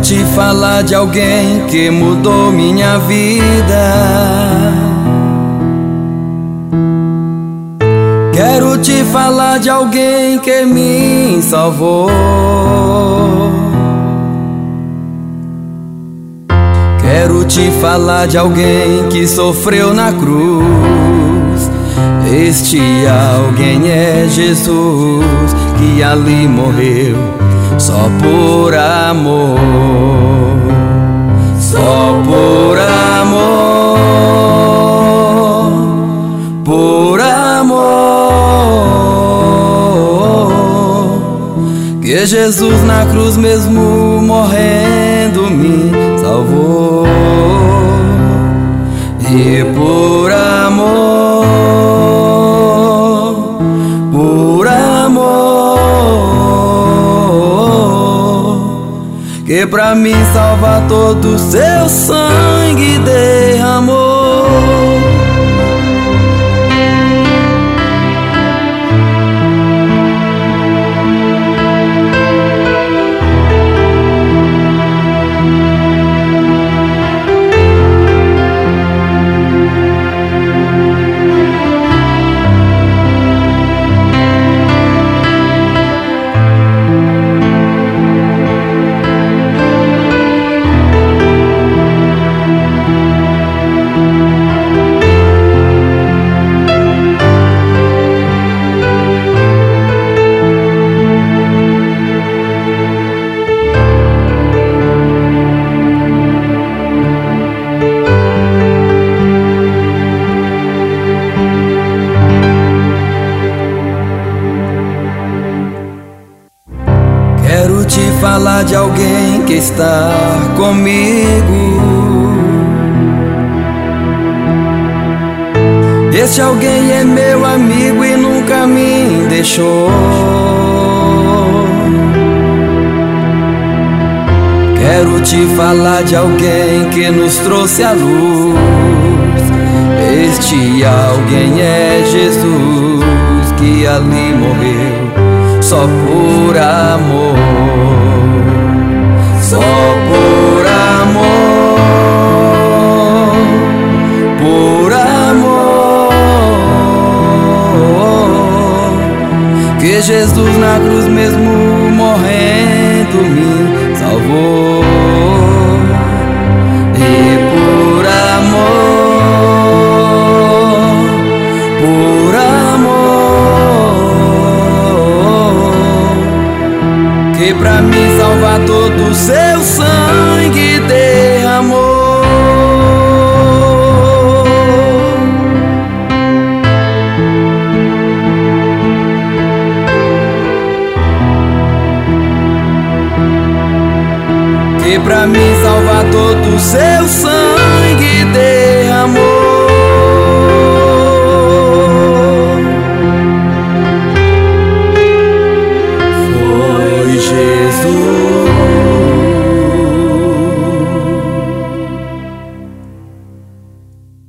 te falar de alguém que mudou minha vida. Quero te falar de alguém que me salvou. Quero te falar de alguém que sofreu na cruz. Este alguém é Jesus, que ali morreu só por amor. Só por amor. Por amor. Que Jesus na cruz mesmo morrendo me salvou. E por amor, por amor, que pra mim salvar todo seu sangue derramou. Quero te falar de alguém que está comigo. Esse alguém é meu amigo e nunca me deixou. Quero te falar de alguém que nos trouxe a luz. Este alguém é Jesus, que ali morreu só por amor. Só por amor. Por amor. Que Jesus na cruz